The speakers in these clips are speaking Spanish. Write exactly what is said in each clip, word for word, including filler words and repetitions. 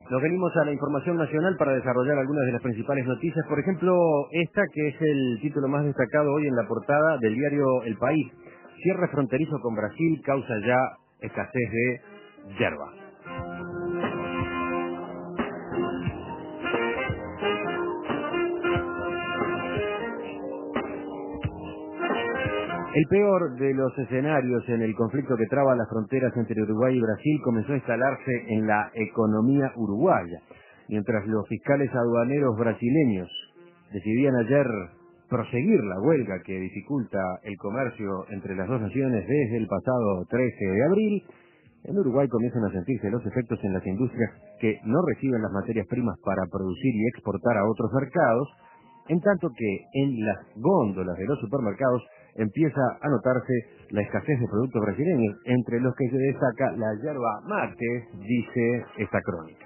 Nos venimos a la información nacional para desarrollar algunas de las principales noticias. Por ejemplo, esta que es el título más destacado hoy en la portada del diario El País. Cierre fronterizo con Brasil causa ya escasez de yerba. El peor de los escenarios en el conflicto que traba las fronteras entre Uruguay y Brasil comenzó a instalarse en la economía uruguaya. Mientras los fiscales aduaneros brasileños decidían ayer proseguir la huelga que dificulta el comercio entre las dos naciones desde el pasado trece de abril, en Uruguay comienzan a sentirse los efectos en las industrias que no reciben las materias primas para producir y exportar a otros mercados, en tanto que en las góndolas de los supermercados empieza a notarse la escasez de productos brasileños, entre los que se destaca la yerba mate, dice esta crónica.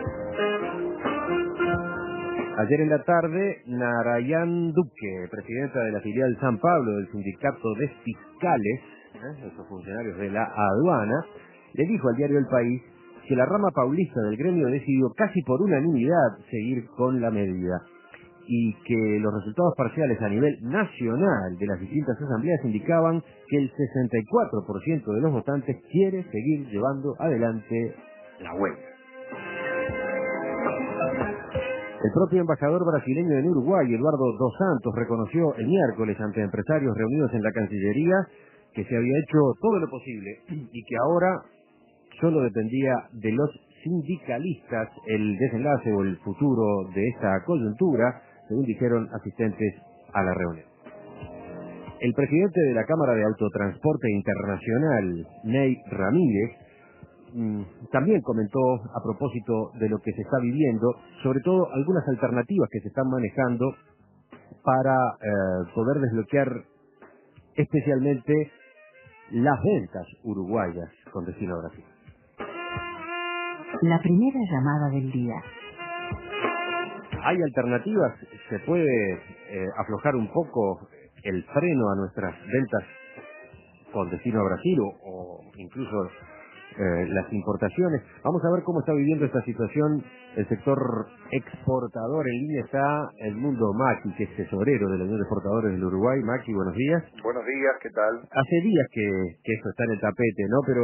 Ayer en la tarde, Narayan Duque, presidenta de la filial San Pablo del Sindicato de Fiscales, ¿eh? esos funcionarios de la aduana, le dijo al diario El País que la rama paulista del gremio decidió casi por unanimidad seguir con la medida y que los resultados parciales a nivel nacional de las distintas asambleas indicaban que el sesenta y cuatro por ciento de los votantes quiere seguir llevando adelante la huelga. El propio embajador brasileño en Uruguay, Eduardo Dos Santos, reconoció el miércoles ante empresarios reunidos en la Cancillería que se había hecho todo lo posible y que ahora solo dependía de los sindicalistas el desenlace o el futuro de esta coyuntura, según dijeron asistentes a la reunión. El presidente de la Cámara de Autotransporte Internacional, Ney Ramírez, también comentó a propósito de lo que se está viviendo, sobre todo algunas alternativas que se están manejando para eh, poder desbloquear especialmente las ventas uruguayas con destino a Brasil. La primera llamada del día. ¿Hay alternativas? ¿Se puede eh, aflojar un poco el freno a nuestras ventas con destino a Brasil o, o incluso eh, las importaciones? Vamos a ver cómo está viviendo esta situación el sector exportador. En línea está Edmundo Macchi, que es tesorero de la Unión de Exportadores del Uruguay. Macchi, buenos días. Buenos días, ¿qué tal? Hace días que, que esto está en el tapete, ¿no? Pero,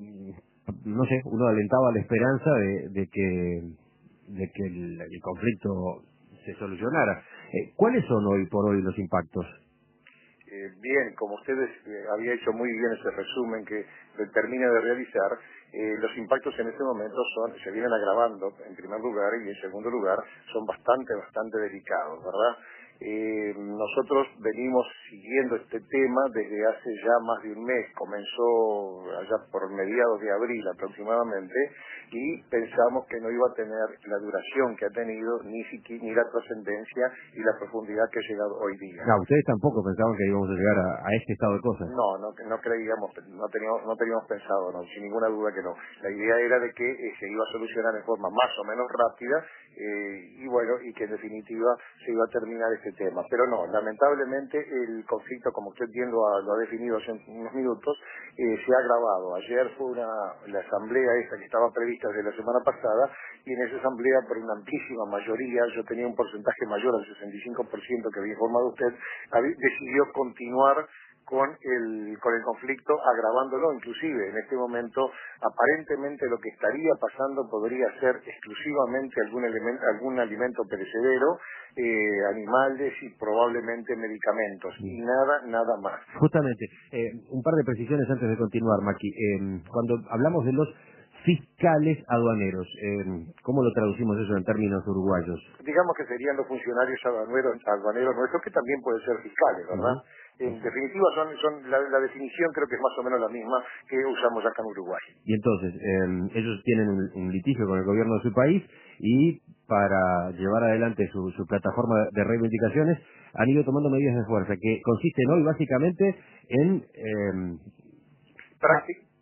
no sé, uno alentaba la esperanza de, de que de que el, el conflicto se solucionara. Eh, ¿Cuáles son hoy por hoy los impactos? Eh, bien, como ustedes eh, había hecho muy bien ese resumen que termina de realizar, eh, los impactos en este momento son se vienen agravando en primer lugar y en segundo lugar son bastante, bastante delicados, ¿verdad? Eh, nosotros venimos siguiendo este tema desde hace ya más de un mes, comenzó allá por mediados de abril aproximadamente y pensamos que no iba a tener la duración que ha tenido ni siquiera ni la trascendencia y la profundidad que ha llegado hoy día. No, ustedes tampoco pensaban que íbamos a llegar a, a este estado de cosas. No, no, no creíamos, no teníamos, no teníamos pensado, no, sin ninguna duda que no. La idea era de que eh, se iba a solucionar en forma más o menos rápida eh, y bueno, y que en definitiva se iba a terminar este tema. Pero no, lamentablemente el conflicto, como usted bien lo ha, lo ha definido hace unos minutos, eh, se ha agravado. Ayer fue una la asamblea esa que estaba prevista desde la semana pasada y en esa asamblea por una amplísima mayoría, yo tenía un porcentaje mayor al sesenta y cinco por ciento que había informado usted, decidió continuar con el con el conflicto, agravándolo. Inclusive en este momento aparentemente lo que estaría pasando podría ser exclusivamente algún elemento, algún alimento perecedero, eh, animales y probablemente medicamentos y nada nada más. Justamente, eh, un par de precisiones antes de continuar, Maki. Eh, cuando hablamos de los fiscales aduaneros, eh, ¿cómo lo traducimos eso en términos uruguayos? Digamos que serían los funcionarios aduaneros, aduaneros nuestros, que también pueden ser fiscales, ¿verdad? Uh-huh. En definitiva, son, son la, la definición creo que es más o menos la misma que usamos acá en Uruguay. Y entonces, eh, ellos tienen un, un litigio con el gobierno de su país y para llevar adelante su, su plataforma de reivindicaciones han ido tomando medidas de fuerza que consisten hoy básicamente en... Eh, Práctic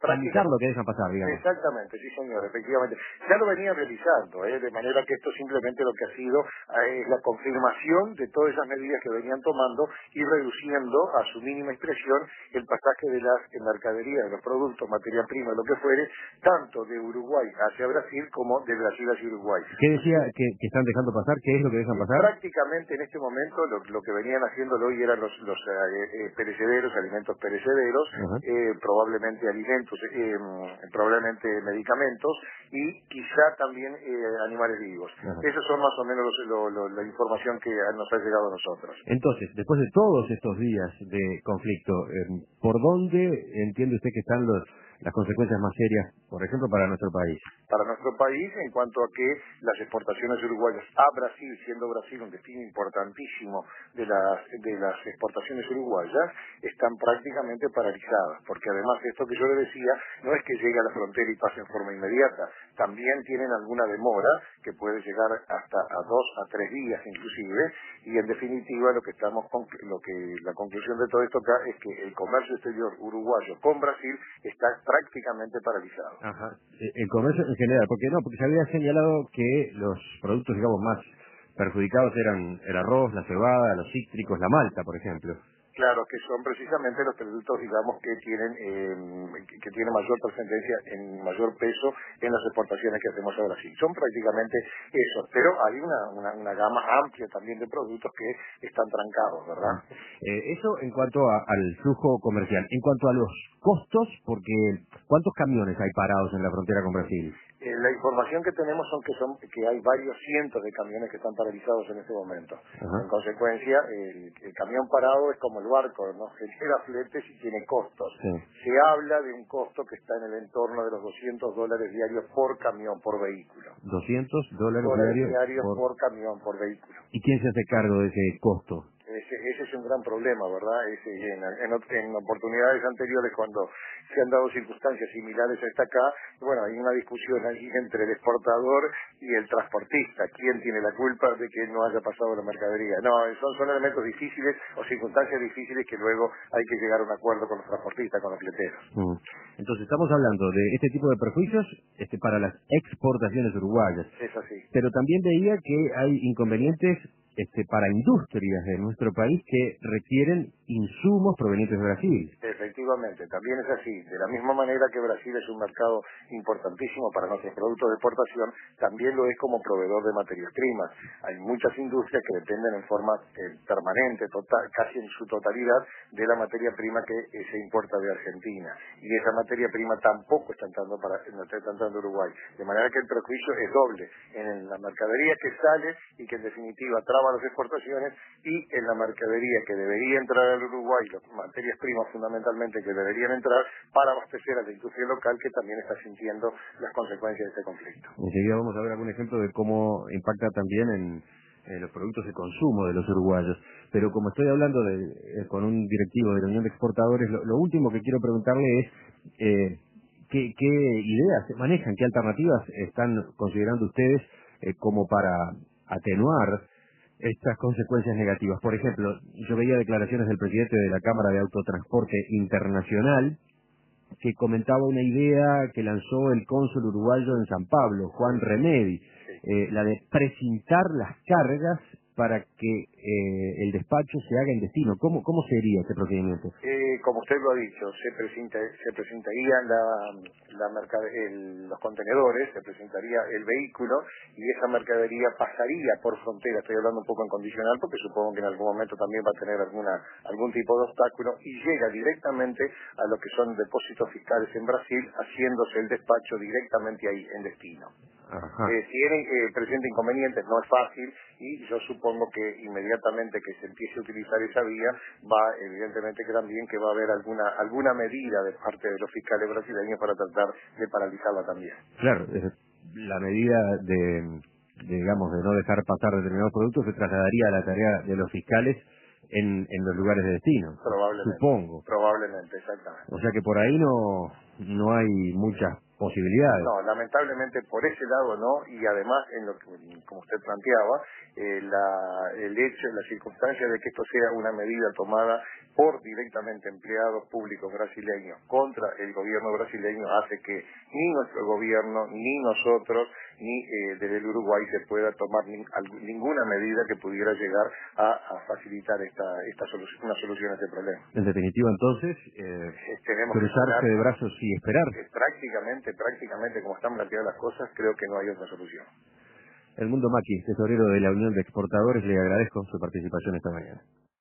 limitar lo que dejan pasar, digamos. Exactamente, sí señor, efectivamente. Ya lo venían realizando, ¿eh? De manera que esto simplemente lo que ha sido eh, es la confirmación de todas esas medidas que venían tomando y reduciendo a su mínima expresión el pasaje de las mercaderías, de los productos, materia prima, lo que fuere, tanto de Uruguay hacia Brasil como de Brasil hacia Uruguay. ¿Qué decía que, que están dejando pasar? ¿Qué es lo que dejan pasar? Prácticamente en este momento lo, lo que venían haciéndolo hoy eran los, los eh, eh, perecederos, alimentos perecederos, uh-huh. eh, probablemente alimentos, eh, probablemente medicamentos y quizá también eh, animales vivos. Uh-huh. Esos son más o menos los, lo, lo, la información que nos ha llegado a nosotros. Entonces, después de todos estos días de conflicto, eh, ¿por dónde entiende usted que están los, las consecuencias más serias, por ejemplo, para nuestro país? Para nuestro país, en cuanto a que las exportaciones uruguayas a Brasil, siendo Brasil un destino importantísimo de las de las exportaciones uruguayas, están prácticamente paralizadas, porque además de esto que yo le decía, no es que llegue a la frontera y pase en forma inmediata, también tienen alguna demora que puede llegar hasta a dos a tres días inclusive, y en definitiva lo que estamos lo que la conclusión de todo esto acá es que el comercio exterior uruguayo con Brasil está prácticamente paralizado. Ajá. El comercio en general, porque no, porque se había señalado que los productos, digamos, más perjudicados eran el arroz, la cebada, los cítricos, la malta, por ejemplo. Claro, que son precisamente los productos, digamos, que tienen eh, que, que tienen mayor trascendencia, en mayor peso en las exportaciones que hacemos a Brasil. Son prácticamente esos, pero hay una, una, una gama amplia también de productos que están trancados, ¿verdad? Eh, eso en cuanto a, al flujo comercial. En cuanto a los costos, porque ¿cuántos camiones hay parados en la frontera con Brasil? Eh, la información que tenemos son que son que hay varios cientos de camiones que están paralizados en este momento. Ajá. En consecuencia, el, el camión parado es como el barco, no genera fletes y tiene costos. Sí. Se habla de un costo que está en el entorno de los doscientos dólares diarios por camión, por vehículo. doscientos dólares, dólares diarios, diarios por... por camión, por vehículo. ¿Y quién se hace cargo de ese costo? Ese, ese es un gran problema, ¿verdad? Ese, en, en, en oportunidades anteriores, cuando se han dado circunstancias similares a esta acá, bueno, hay una discusión allí entre el exportador y el transportista. ¿Quién tiene la culpa de que no haya pasado la mercadería? No, son, son elementos difíciles o circunstancias difíciles que luego hay que llegar a un acuerdo con los transportistas, con los fleteros. Mm. Entonces, estamos hablando de este tipo de perjuicios este, para las exportaciones uruguayas. Es así. Pero también veía que hay inconvenientes Este, para industrias de nuestro país que requieren insumos provenientes de Brasil. Efectivamente, también es así. De la misma manera que Brasil es un mercado importantísimo para nuestros productos de exportación, también lo es como proveedor de materias primas. Hay muchas industrias que dependen en forma eh, permanente, total, casi en su totalidad, de la materia prima que eh, se importa de Argentina. Y esa materia prima tampoco está entrando, para, no está entrando a Uruguay. De manera que el perjuicio es doble en la mercadería que sale y que en definitiva trabaja las exportaciones, y en la mercadería que debería entrar al Uruguay, las materias primas fundamentalmente que deberían entrar para abastecer a la industria local, que también está sintiendo las consecuencias de este conflicto. Enseguida vamos a ver algún ejemplo de cómo impacta también en, en los productos de consumo de los uruguayos. Pero como estoy hablando de, eh, con un directivo de la Unión de Exportadores, lo, lo último que quiero preguntarle es eh, ¿qué, qué ideas se manejan, qué alternativas están considerando ustedes eh, como para atenuar estas consecuencias negativas. Por ejemplo, yo veía declaraciones del presidente de la Cámara de Autotransporte Internacional que comentaba una idea que lanzó el cónsul uruguayo en San Pablo, Juan Remedi, eh, la de precintar las cargas para que eh, el despacho se haga en destino. ¿Cómo, cómo sería este procedimiento? Eh, como usted lo ha dicho, se, presenta, se presentarían la, la mercade, el, los contenedores, se presentaría el vehículo y esa mercadería pasaría por frontera. Estoy hablando un poco en condicional porque supongo que en algún momento también va a tener alguna algún tipo de obstáculo, y llega directamente a lo que son depósitos fiscales en Brasil, haciéndose el despacho directamente ahí, en destino. Eh, si tienen eh, presente inconvenientes, no es fácil, y yo supongo que inmediatamente que se empiece a utilizar esa vía, va evidentemente que también que va a haber alguna alguna medida de parte de los fiscales brasileños para tratar de paralizarla también. Claro, la medida de, de, digamos, de no dejar pasar determinados productos se trasladaría a la tarea de los fiscales en, en los lugares de destino. Probablemente. Supongo. Probablemente, exactamente. O sea que por ahí no, no hay muchas posibilidades. No, lamentablemente por ese lado no, y además, en lo que, como usted planteaba, eh, la, el hecho, la circunstancia de que esto sea una medida tomada por directamente empleados públicos brasileños contra el gobierno brasileño hace que ni nuestro gobierno, ni nosotros, ni eh, desde el Uruguay se pueda tomar ni, al, ninguna medida que pudiera llegar a, a facilitar esta, esta solución, una solución a este problema. En definitiva, entonces, eh, Eh, tenemos que cruzarse esperar, de brazos y esperar. eh, prácticamente, prácticamente como están planteadas las cosas, creo que no hay otra solución. El Mundo Maki, tesorero de la Unión de Exportadores, le agradezco su participación esta mañana.